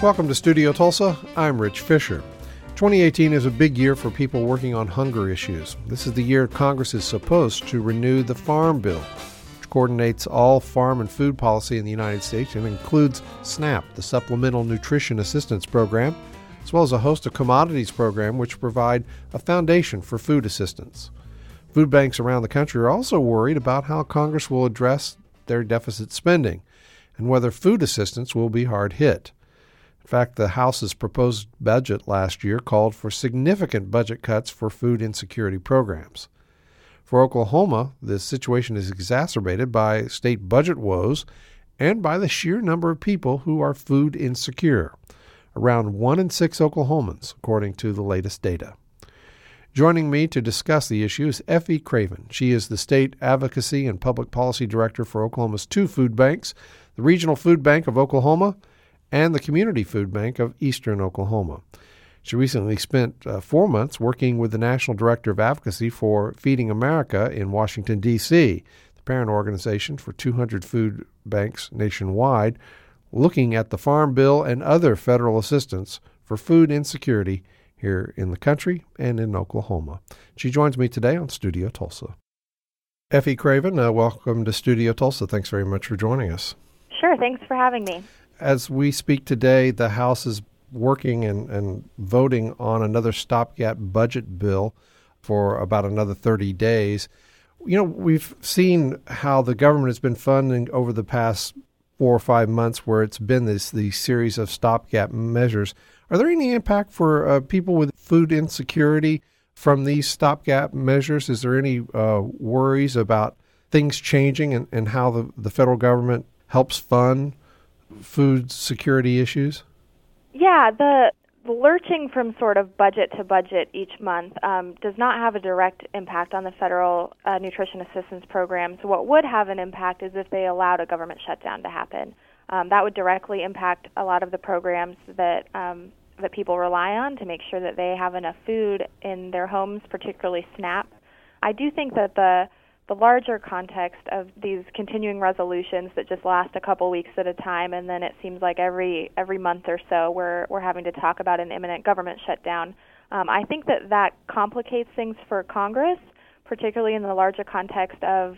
Welcome to Studio Tulsa. I'm Rich Fisher. 2018 is a big year for people working on hunger issues. This is the year Congress is supposed to renew the Farm Bill, which coordinates all farm and food policy in the United States and includes SNAP, the Supplemental Nutrition Assistance Program, as well as a host of commodities programs which provide a foundation for food assistance. Food banks around the country are also worried about how Congress will address their deficit spending and whether food assistance will be hard hit. In fact, the House's proposed budget last year called for significant budget cuts for food insecurity programs. For Oklahoma, the situation is exacerbated by state budget woes and by the sheer number of people who are food insecure, around 1 in 6 Oklahomans, according to the latest data. Joining me to discuss the issue is Effie Craven. She is the State Advocacy and Public Policy Director for Oklahoma's 2 food banks, the Regional Food Bank of Oklahoma and the Community Food Bank of Eastern Oklahoma. She recently spent 4 months working with the National Director of Advocacy for Feeding America in Washington, D.C., the parent organization for 200 food banks nationwide, looking at the Farm Bill and other federal assistance for food insecurity here in the country and in Oklahoma. She joins me today on Studio Tulsa. Effie Craven, welcome to Studio Tulsa. Thanks very much for joining us. Sure, thanks for having me. As we speak today, the House is working and voting on another stopgap budget bill for about another 30 days. You know, we've seen how the government has been funding over the past 4 or 5 months where it's been these series of stopgap measures. Are there any impact for people with food insecurity from these stopgap measures? Is there any worries about things changing and how the federal government helps fund food security issues? Yeah, the lurching from sort of budget to budget each month does not have a direct impact on the federal nutrition assistance program. So what would have an impact is if they allowed a government shutdown to happen. That would directly impact a lot of the programs that people rely on to make sure that they have enough food in their homes, particularly SNAP. I do think that the larger context of these continuing resolutions that just last a couple weeks at a time, and then it seems like every month or so we're having to talk about an imminent government shutdown. I think that complicates things for Congress, particularly in the larger context of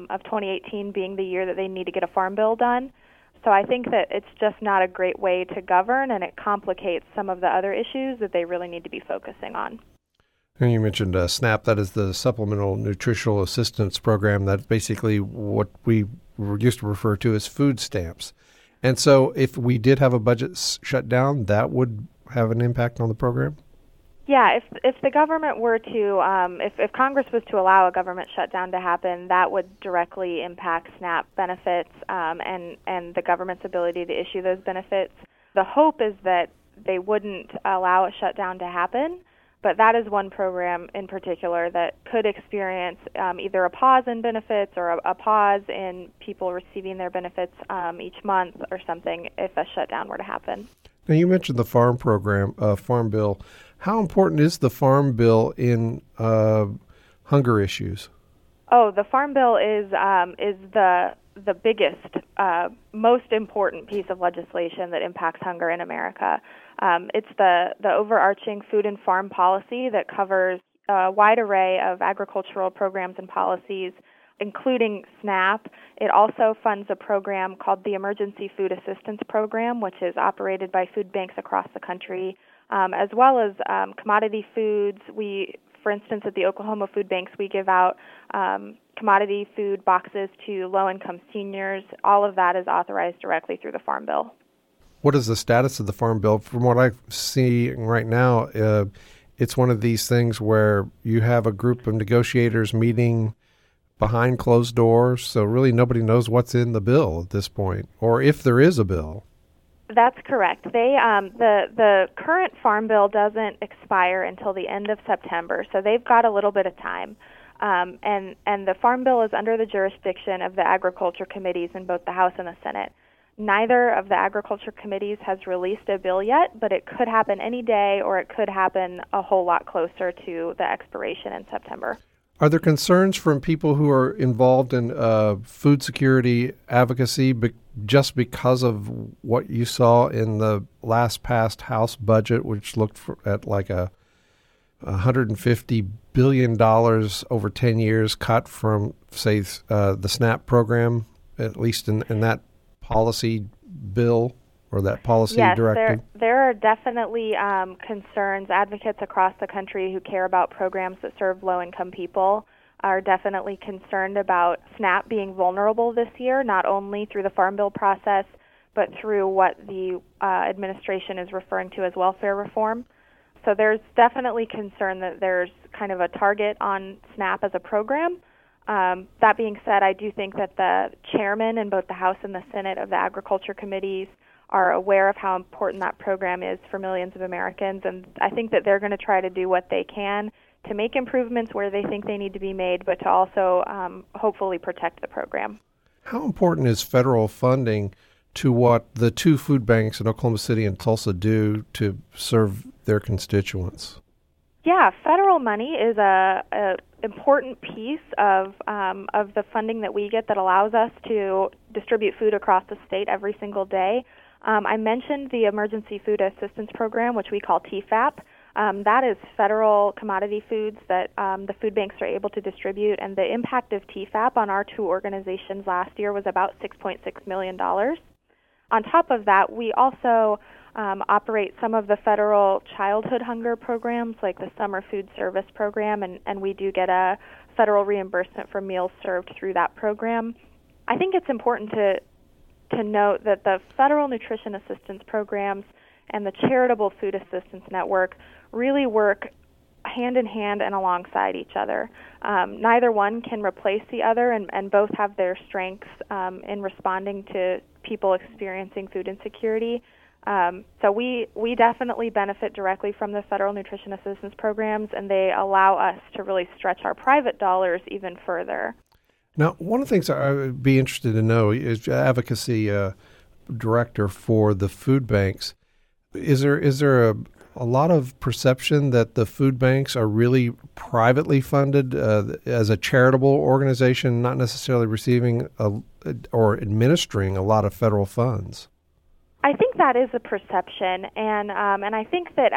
2018 being the year that they need to get a farm bill done. So I think that it's just not a great way to govern, and it complicates some of the other issues that they really need to be focusing on. And you mentioned SNAP, that is the Supplemental Nutritional Assistance Program. That's basically what we used to refer to as food stamps. And so if we did have a budget shutdown, that would have an impact on the program? Yeah, if the government were to, if Congress was to allow a government shutdown to happen, that would directly impact SNAP benefits and the government's ability to issue those benefits. The hope is that they wouldn't allow a shutdown to happen, but that is one program in particular that could experience either a pause in benefits or a pause in people receiving their benefits each month or something if a shutdown were to happen. Now, you mentioned the Farm Bill. How important is the Farm Bill in hunger issues? Oh, the Farm Bill is the biggest, most important piece of legislation that impacts hunger in America. It's the overarching food and farm policy that covers a wide array of agricultural programs and policies, including SNAP. It also funds a program called the Emergency Food Assistance Program, which is operated by food banks across the country, as well as commodity foods. For instance, at the Oklahoma Food Banks, we give out commodity food boxes to low-income seniors. All of that is authorized directly through the Farm Bill. What is the status of the Farm Bill? From what I see right now, it's one of these things where you have a group of negotiators meeting behind closed doors, so really nobody knows what's in the bill at this point, or if there is a bill. That's correct. The current Farm Bill doesn't expire until the end of September, so they've got a little bit of time. And the Farm Bill is under the jurisdiction of the Agriculture Committees in both the House and the Senate. Neither of the Agriculture Committees has released a bill yet, but it could happen any day, or it could happen a whole lot closer to the expiration in September. Are there concerns from people who are involved in food security advocacy just because of what you saw in the last passed House budget, which looked at like a $150 billion over 10 years cut from, say, the SNAP program, at least in that policy bill or that policy directive? Yes, there are definitely concerns. Advocates across the country who care about programs that serve low-income people are definitely concerned about SNAP being vulnerable this year, not only through the Farm Bill process, but through what the administration is referring to as welfare reform. So there's definitely concern that there's kind of a target on SNAP as a program. That being said, I do think that the chairman in both the House and the Senate of the Agriculture Committees are aware of how important that program is for millions of Americans, and I think that they're going to try to do what they can to make improvements where they think they need to be made, but to also hopefully protect the program. How important is federal funding to what the two food banks in Oklahoma City and Tulsa do to serve their constituents? Yeah, federal money is a important piece of the funding that we get that allows us to distribute food across the state every single day. I mentioned the Emergency Food Assistance Program, which we call TFAP. That is federal commodity foods that the food banks are able to distribute, and the impact of TFAP on our two organizations last year was about $6.6 million. On top of that, we also operate some of the federal childhood hunger programs, like the Summer Food Service Program, and we do get a federal reimbursement for meals served through that program. I think it's important to note that the federal nutrition assistance programs and the charitable food assistance network really work hand in hand and alongside each other. Neither one can replace the other, and both have their strengths in responding to people experiencing food insecurity. So we definitely benefit directly from the federal nutrition assistance programs, and they allow us to really stretch our private dollars even further. Now, one of the things I would be interested to know is advocacy director for the food banks. Is there a lot of perception that the food banks are really privately funded as a charitable organization, not necessarily receiving or administering a lot of federal funds? I think that is a perception, and I think that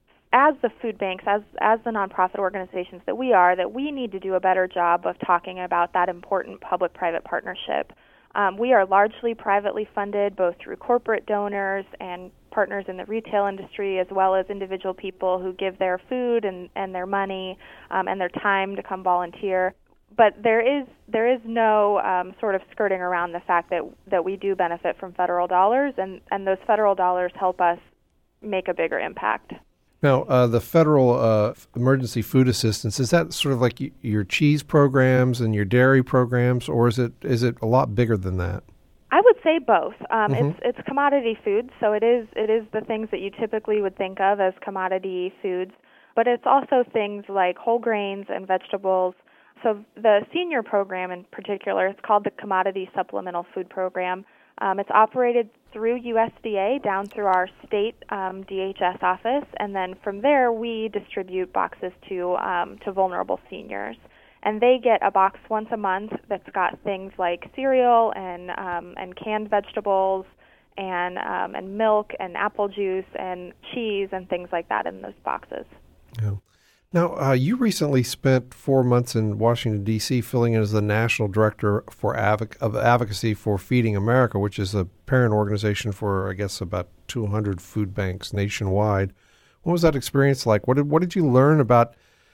as the food banks, as the nonprofit organizations that we need to do a better job of talking about that important public-private partnership. We are largely privately funded, both through corporate donors and partners in the retail industry, as well as individual people who give their food and their money and their time to come volunteer. But there is no sort of skirting around the fact that we do benefit from federal dollars, and those federal dollars help us make a bigger impact. Now, the federal emergency food assistance, is that sort of like your cheese programs and your dairy programs, or is it a lot bigger than that? I would say both. It's commodity foods, so it is the things that you typically would think of as commodity foods, but it's also things like whole grains and vegetables. So the senior program in particular, it's called the Commodity Supplemental Food Program. It's operated through USDA down through our state DHS office, and then from there we distribute boxes to vulnerable seniors. And they get a box once a month that's got things like cereal and canned vegetables and milk and apple juice and cheese and things like that in those boxes. Yeah. Now, you recently spent 4 months in Washington, D.C., filling in as the National Director of Advocacy for Feeding America, which is a parent organization for, I guess, about 200 food banks nationwide. What was that experience like? What did you learn about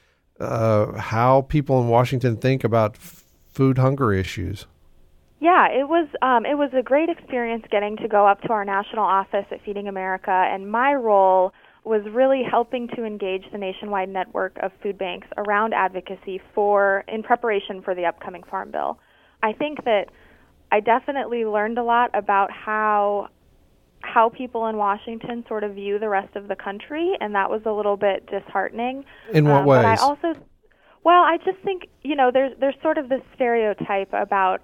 how people in Washington think about food hunger issues? Yeah, it was a great experience getting to go up to our national office at Feeding America, and my role was really helping to engage the nationwide network of food banks around advocacy in preparation for the upcoming Farm Bill. I think that I definitely learned a lot about how people in Washington sort of view the rest of the country, and that was a little bit disheartening. In what ways? But I just think, there's sort of this stereotype about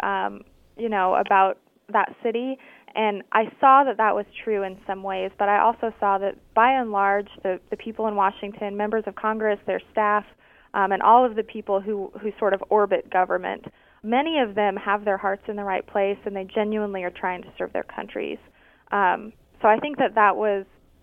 that city. And I saw that was true in some ways, but I also saw that by and large, the people in Washington, members of Congress, their staff, and all of the people who sort of orbit government many of them have their hearts in the right place, and they genuinely are trying to serve their countries. So I think that was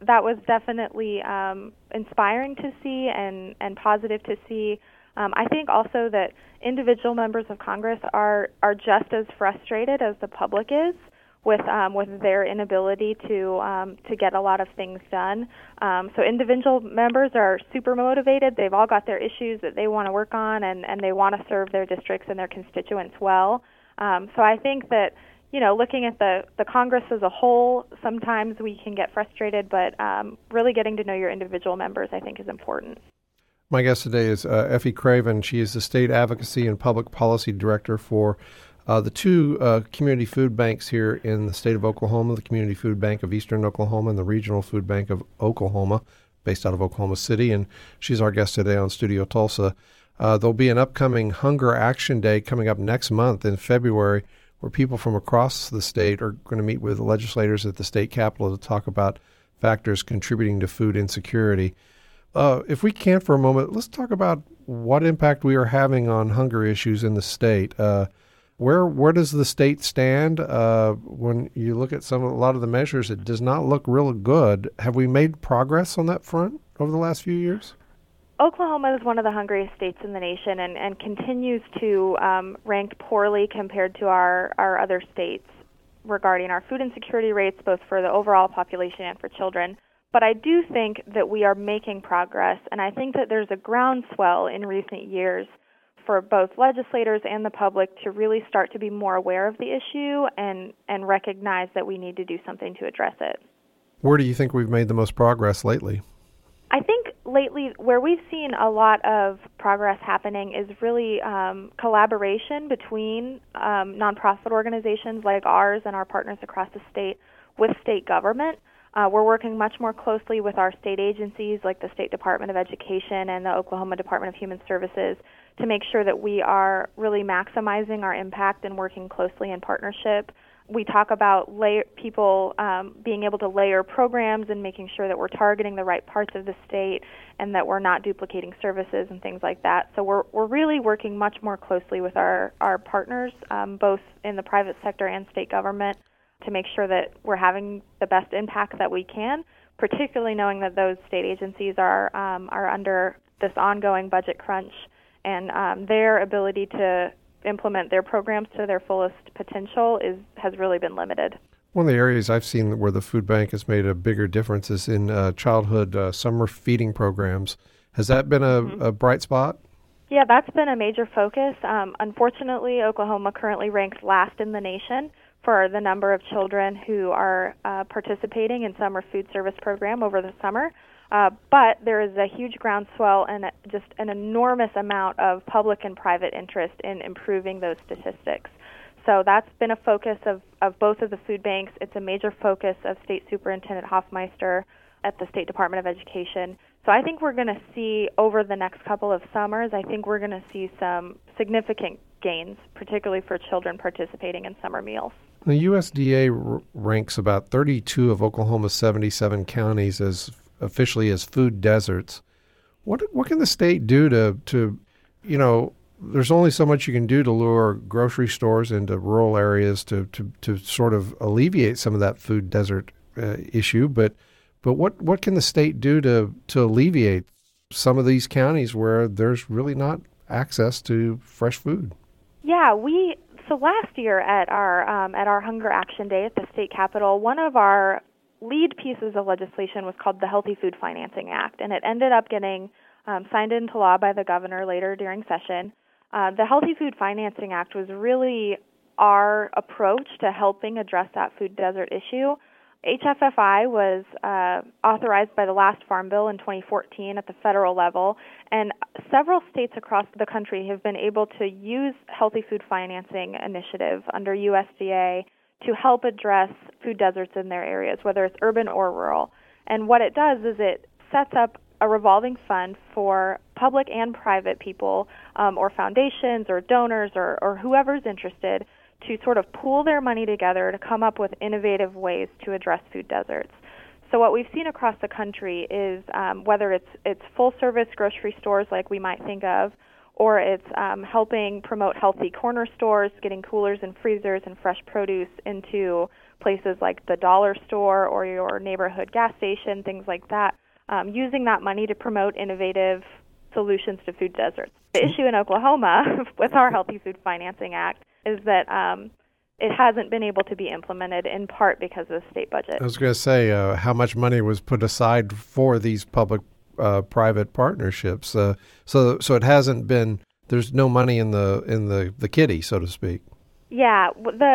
definitely inspiring to see and positive to see. I think also that individual members of Congress are just as frustrated as the public is with their inability to get a lot of things done. So individual members are super motivated. They've all got their issues that they want to work on, and they want to serve their districts and their constituents well. So I think that, looking at the Congress as a whole, sometimes we can get frustrated, but really getting to know your individual members, I think, is important. My guest today is Effie Craven. She is the State Advocacy and Public Policy Director for the two community food banks here in the state of Oklahoma, the Community Food Bank of Eastern Oklahoma and the Regional Food Bank of Oklahoma, based out of Oklahoma City. And she's our guest today on Studio Tulsa. There'll be an upcoming Hunger Action Day coming up next month in February, where people from across the state are going to meet with legislators at the state capitol to talk about factors contributing to food insecurity. If we can for a moment, let's talk about what impact we are having on hunger issues in the state. Where does the state stand? When you look at a lot of the measures, it does not look real good. Have we made progress on that front over the last few years? Oklahoma is one of the hungriest states in the nation and continues to rank poorly compared to our other states regarding our food insecurity rates, both for the overall population and for children. But I do think that we are making progress, and I think that there's a groundswell in recent years for both legislators and the public to really start to be more aware of the issue and recognize that we need to do something to address it. Where do you think we've made the most progress lately? I think lately where we've seen a lot of progress happening is really collaboration between nonprofit organizations like ours and our partners across the state with state government. We're working much more closely with our state agencies like the State Department of Education and the Oklahoma Department of Human Services to make sure that we are really maximizing our impact and working closely in partnership. We talk about people being able to layer programs and making sure that we're targeting the right parts of the state and that we're not duplicating services and things like that. So we're really working much more closely with our partners, both in the private sector and state government, to make sure that we're having the best impact that we can, particularly knowing that those state agencies are under this ongoing budget crunch, and their ability to implement their programs to their fullest potential has really been limited. One of the areas I've seen where the food bank has made a bigger difference is in childhood summer feeding programs. Has that been a bright spot? Yeah, that's been a major focus. Unfortunately, Oklahoma currently ranks last in the nation for the number of children who are participating in summer food service program over the summer. But there is a huge groundswell and just an enormous amount of public and private interest in improving those statistics. So that's been a focus of both of the food banks. It's a major focus of State Superintendent Hoffmeister at the State Department of Education. So I think we're going to see over the next couple of summers, I think we're going to see some significant gains, particularly for children participating in summer meals. The USDA ranks about 32 of Oklahoma's 77 counties as officially as food deserts. What can the state do to there's only so much you can do to lure grocery stores into rural areas to sort of alleviate some of that food desert issue, but what can the state do to alleviate some of these counties where there's really not access to fresh food? Yeah, so last year at our Hunger Action Day at the state capitol, one of our lead pieces of legislation was called the Healthy Food Financing Act, and it ended up getting signed into law by the governor later during session. The Healthy Food Financing Act was really our approach to helping address that food desert issue. HFFI was authorized by the last Farm Bill in 2014 at the federal level, and several states across the country have been able to use Healthy Food Financing Initiative under USDA to help address food deserts in their areas, whether it's urban or rural. And what it does is it sets up a revolving fund for public and private people or foundations or donors or whoever's interested to sort of pool their money together to come up with innovative ways to address food deserts. So what we've seen across the country is whether it's full-service grocery stores like we might think of, or it's helping promote healthy corner stores, getting coolers and freezers and fresh produce into places like the dollar store or your neighborhood gas station, things like that, using that money to promote innovative solutions to food deserts. The issue in Oklahoma with our Healthy Food Financing Act is that it hasn't been able to be implemented in part because of the state budget. I was going to say, how much money was put aside for these public-private partnerships? So it hasn't been. There's no money in the kitty, so to speak. Yeah,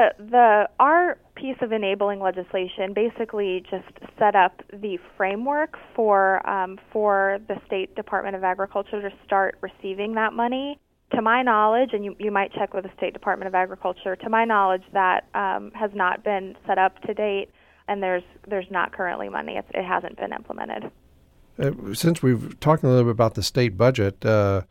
our piece of enabling legislation basically just set up the framework for the State Department of Agriculture to start receiving that money. To my knowledge, and you might check with the State Department of Agriculture, to my knowledge that has not been set up to date, and there's not currently money. It hasn't been implemented. Since we've talked a little bit about the state budget,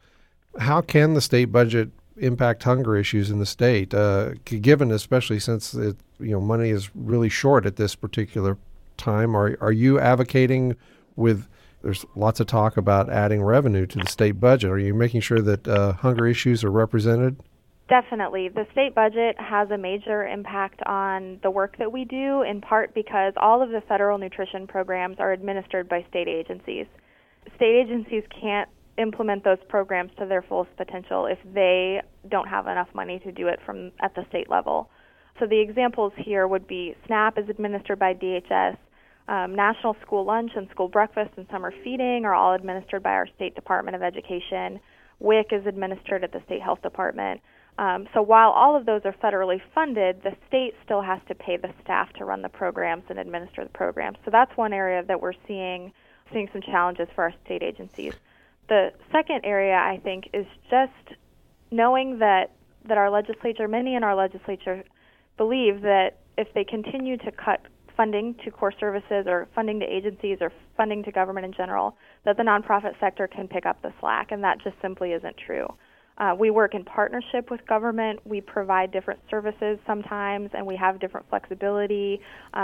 how can the state budget impact hunger issues in the state, given especially since money is really short at this particular time? Are you advocating with? There's lots of talk about adding revenue to the state budget. Are you making sure that hunger issues are represented? Definitely. The state budget has a major impact on the work that we do, in part because all of the federal nutrition programs are administered by state agencies. State agencies can't implement those programs to their fullest potential if they don't have enough money to do it at the state level. So the examples here would be SNAP is administered by DHS. National School Lunch and School Breakfast and Summer Feeding are all administered by our State Department of Education. WIC is administered at the State Health Department. So while all of those are federally funded, the state still has to pay the staff to run the programs and administer the programs. So that's one area that we're seeing some challenges for our state agencies. The second area, I think, is just knowing that our legislature, many in our legislature, believe that if they continue to cut funding to core services or funding to agencies or funding to government in general, that the nonprofit sector can pick up the slack, and that just simply isn't true. We work in partnership with government. We provide different services sometimes, and we have different flexibility.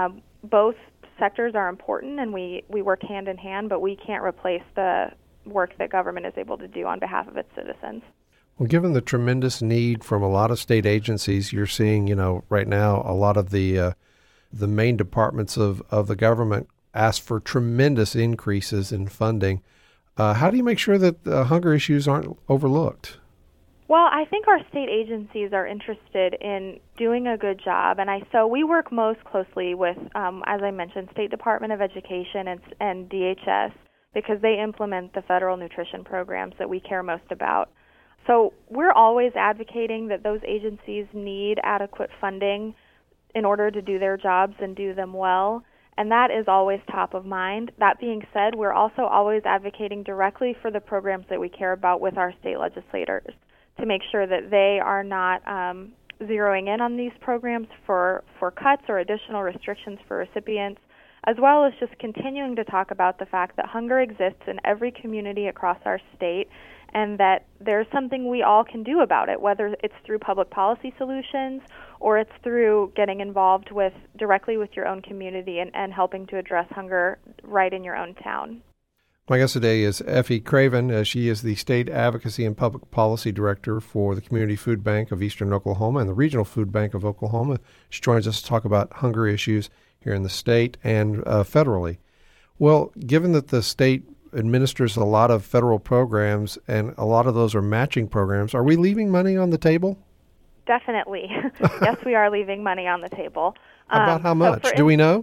Both sectors are important, and we work hand in hand, but we can't replace the work that government is able to do on behalf of its citizens. Well, given the tremendous need from a lot of state agencies, you're seeing, right now, a lot of the main departments of the government ask for tremendous increases in funding. How do you make sure that hunger issues aren't overlooked? Well, I think our state agencies are interested in doing a good job, and so we work most closely with, as I mentioned, State Department of Education and DHS, because they implement the federal nutrition programs that we care most about. So we're always advocating that those agencies need adequate funding in order to do their jobs and do them well, and that is always top of mind. That being said, we're also always advocating directly for the programs that we care about with our state legislators to make sure that they are not zeroing in on these programs for cuts or additional restrictions for recipients, as well as just continuing to talk about the fact that hunger exists in every community across our state and that there's something we all can do about it, whether it's through public policy solutions or it's through getting involved directly with your own community and helping to address hunger right in your own town. My guest today is Effie Craven. She is the State Advocacy and Public Policy Director for the Community Food Bank of Eastern Oklahoma and the Regional Food Bank of Oklahoma. She joins us to talk about hunger issues here in the state and federally. Well, given that the state administers a lot of federal programs and a lot of those are matching programs, are we leaving money on the table? Definitely. Yes, we are leaving money on the table. About how much? Do we know?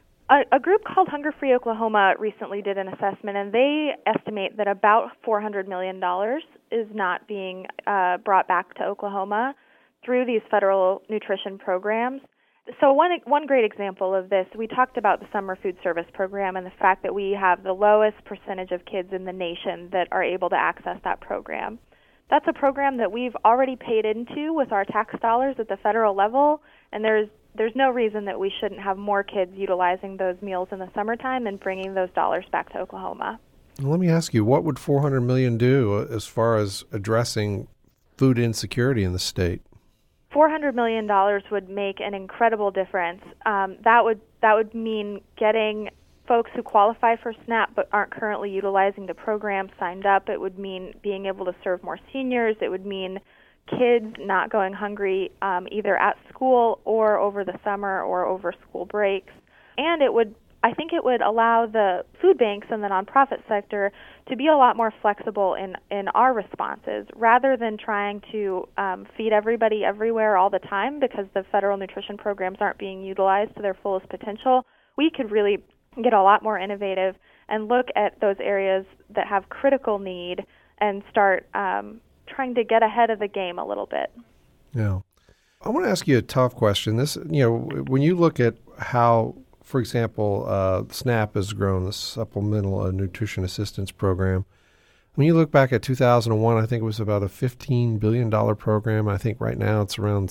A group called Hunger Free Oklahoma recently did an assessment, and they estimate that about $400 million is not being brought back to Oklahoma through these federal nutrition programs. So one great example of this, we talked about the Summer Food Service Program and the fact that we have the lowest percentage of kids in the nation that are able to access that program. That's a program that we've already paid into with our tax dollars at the federal level, and there's no reason that we shouldn't have more kids utilizing those meals in the summertime and bringing those dollars back to Oklahoma. Let me ask you, what would $400 million do as far as addressing food insecurity in the state? $400 million would make an incredible difference. That would mean getting folks who qualify for SNAP but aren't currently utilizing the program signed up. It would mean being able to serve more seniors. It would mean kids not going hungry either at school or over the summer or over school breaks. And I think it would allow the food banks and the nonprofit sector to be a lot more flexible in our responses, rather than trying to feed everybody everywhere all the time because the federal nutrition programs aren't being utilized to their fullest potential. We could really get a lot more innovative and look at those areas that have critical need and start trying to get ahead of the game a little bit. Yeah. I want to ask you a tough question. When you look at how, for example, SNAP has grown, the Supplemental Nutrition Assistance Program. When you look back at 2001, I think it was about a $15 billion program. I think right now it's around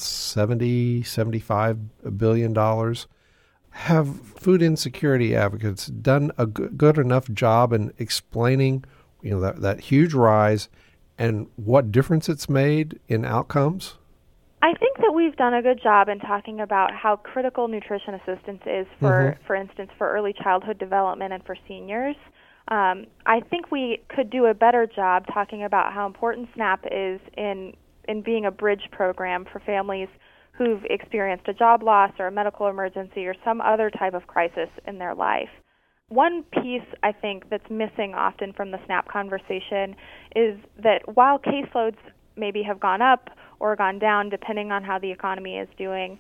$75 billion. Have food insecurity advocates done a good enough job in explaining, that huge rise and what difference it's made in outcomes? I think that we've done a good job in talking about how critical nutrition assistance is for instance, for early childhood development and for seniors. I think we could do a better job talking about how important SNAP is in being a bridge program for families who've experienced a job loss or a medical emergency or some other type of crisis in their life. One piece I think that's missing often from the SNAP conversation is that while caseloads maybe have gone up or gone down depending on how the economy is doing,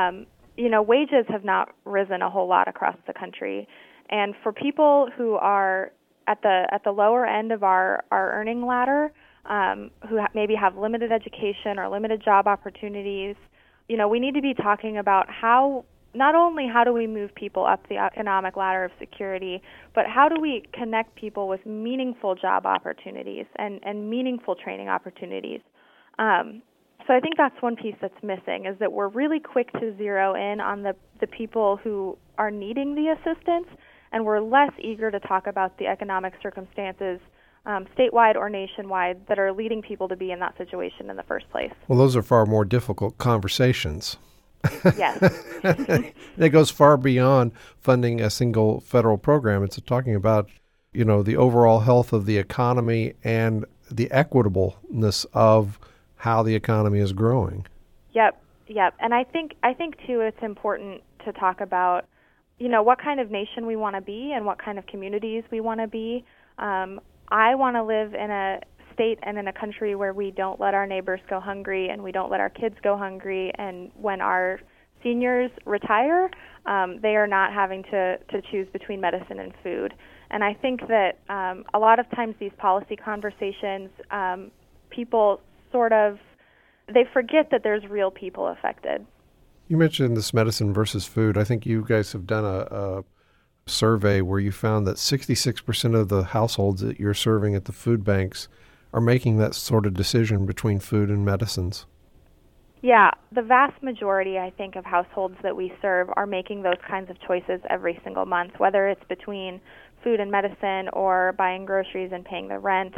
wages have not risen a whole lot across the country. And for people who are at the lower end of our earning ladder, who maybe have limited education or limited job opportunities, we need to be talking about not only how do we move people up the economic ladder of security, but how do we connect people with meaningful job opportunities and meaningful training opportunities. So I think that's one piece that's missing, is that we're really quick to zero in on the people who are needing the assistance, and we're less eager to talk about the economic circumstances statewide or nationwide that are leading people to be in that situation in the first place. Well, those are far more difficult conversations. Yes. That goes far beyond funding a single federal program. It's talking about, the overall health of the economy and the equitableness of how the economy is growing. Yep. And I think too, it's important to talk about, what kind of nation we want to be and what kind of communities we want to be. I want to live in a state and in a country where we don't let our neighbors go hungry and we don't let our kids go hungry. And when our seniors retire, they are not having to choose between medicine and food. And I think that a lot of times these policy conversations, people they forget that there's real people affected. You mentioned this medicine versus food. I think you guys have done a survey where you found that 66% of the households that you're serving at the food banks are making that sort of decision between food and medicines. Yeah, the vast majority, I think, of households that we serve are making those kinds of choices every single month, whether it's between food and medicine or buying groceries and paying the rent,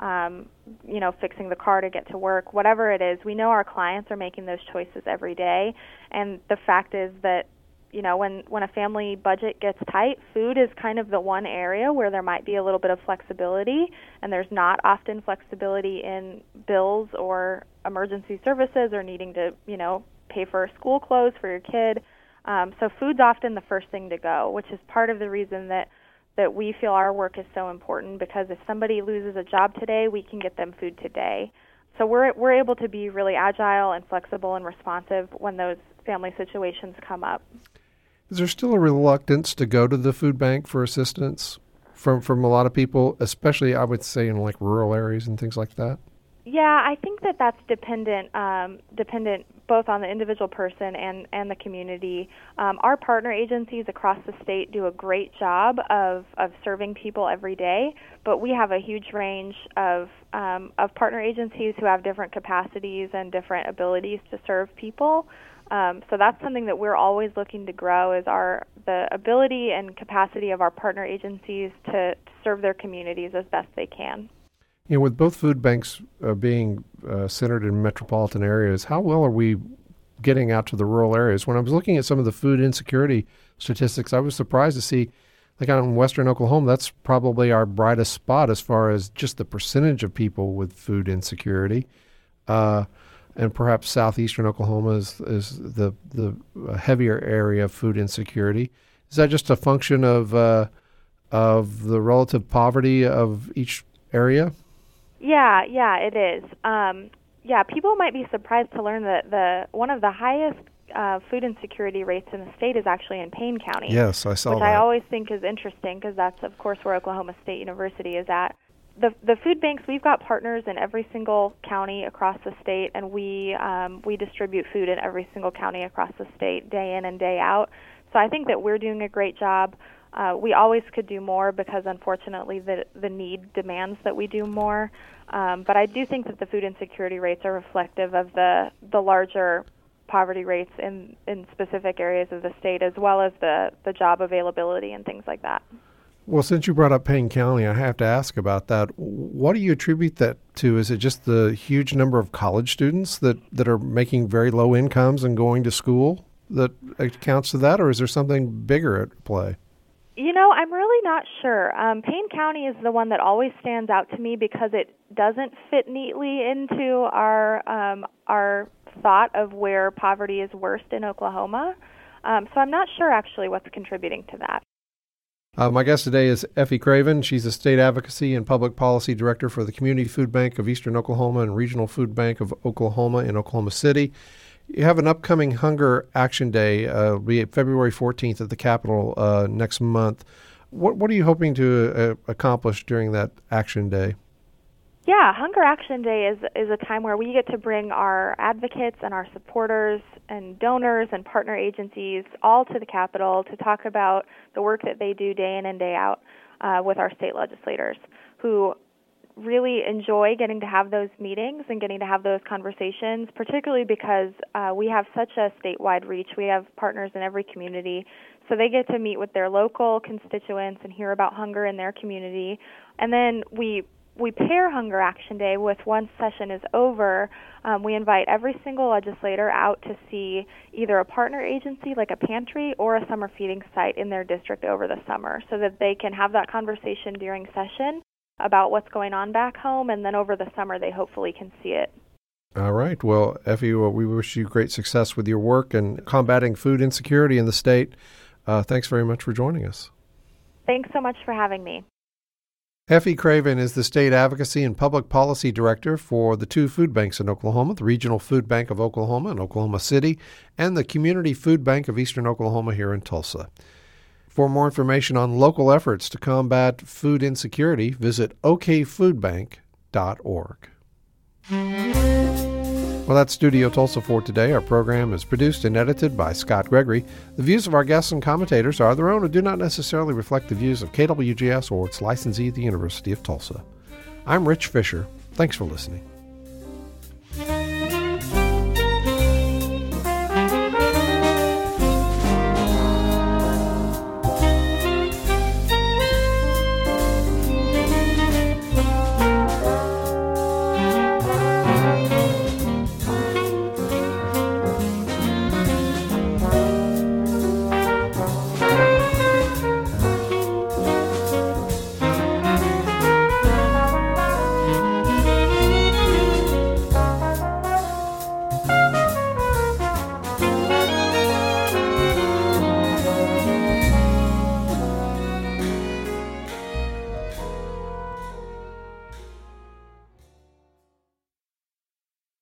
fixing the car to get to work, whatever it is. We know our clients are making those choices every day, and the fact is that when a family budget gets tight, food is kind of the one area where there might be a little bit of flexibility, and there's not often flexibility in bills or emergency services or needing to, pay for school clothes for your kid. So food's often the first thing to go, which is part of the reason that we feel our work is so important, because if somebody loses a job today, we can get them food today. So we're able to be really agile and flexible and responsive when those family situations come up. Is there still a reluctance to go to the food bank for assistance from a lot of people, especially, I would say, in like rural areas and things like that? Yeah, I think that's dependent both on the individual person and the community. Our partner agencies across the state do a great job of serving people every day, but we have a huge range of partner agencies who have different capacities and different abilities to serve people. So that's something that we're always looking to grow, is the ability and capacity of our partner agencies to serve their communities as best they can. With both food banks being centered in metropolitan areas, how well are we getting out to the rural areas? When I was looking at some of the food insecurity statistics, I was surprised to see like out in western Oklahoma, that's probably our brightest spot as far as just the percentage of people with food insecurity. And perhaps southeastern Oklahoma is the heavier area of food insecurity. Is that just a function of the relative poverty of each area? Yeah, it is. People might be surprised to learn that one of the highest food insecurity rates in the state is actually in Payne County. Yes, I saw that. Which I always think is interesting because that's, of course, where Oklahoma State University is at. The food banks, we've got partners in every single county across the state, and we distribute food in every single county across the state day in and day out. So I think that we're doing a great job. We always could do more because, unfortunately, the need demands that we do more. But I do think that the food insecurity rates are reflective of the larger poverty rates in specific areas of the state, as well as the job availability and things like that. Well, since you brought up Payne County, I have to ask about that. What do you attribute that to? Is it just the huge number of college students that are making very low incomes and going to school that accounts to that, or is there something bigger at play? I'm really not sure. Payne County is the one that always stands out to me because it doesn't fit neatly into our thought of where poverty is worst in Oklahoma. So I'm not sure actually what's contributing to that. My guest today is Effie Craven. She's the State Advocacy and Public Policy Director for the Community Food Bank of Eastern Oklahoma and Regional Food Bank of Oklahoma in Oklahoma City. You have an upcoming Hunger Action Day, be February 14th at the Capitol next month. What are you hoping to accomplish during that Action Day? Yeah, Hunger Action Day is a time where we get to bring our advocates and our supporters and donors and partner agencies all to the Capitol to talk about the work that they do day in and day out with our state legislators, who really enjoy getting to have those meetings and getting to have those conversations, particularly because we have such a statewide reach. We have partners in every community, so they get to meet with their local constituents and hear about hunger in their community. And then we pair Hunger Action Day with, once session is over, we invite every single legislator out to see either a partner agency like a pantry or a summer feeding site in their district over the summer so that they can have that conversation during session about what's going on back home, and then over the summer they hopefully can see it. All right. Well, Effie, we wish you great success with your work and combating food insecurity in the state. Thanks very much for joining us. Thanks so much for having me. Effie Craven is the State Advocacy and Public Policy Director for the two food banks in Oklahoma, the Regional Food Bank of Oklahoma in Oklahoma City and the Community Food Bank of Eastern Oklahoma here in Tulsa. For more information on local efforts to combat food insecurity, visit okfoodbank.org. Well, that's Studio Tulsa for today. Our program is produced and edited by Scott Gregory. The views of our guests and commentators are their own and do not necessarily reflect the views of KWGS or its licensee, the University of Tulsa. I'm Rich Fisher. Thanks for listening.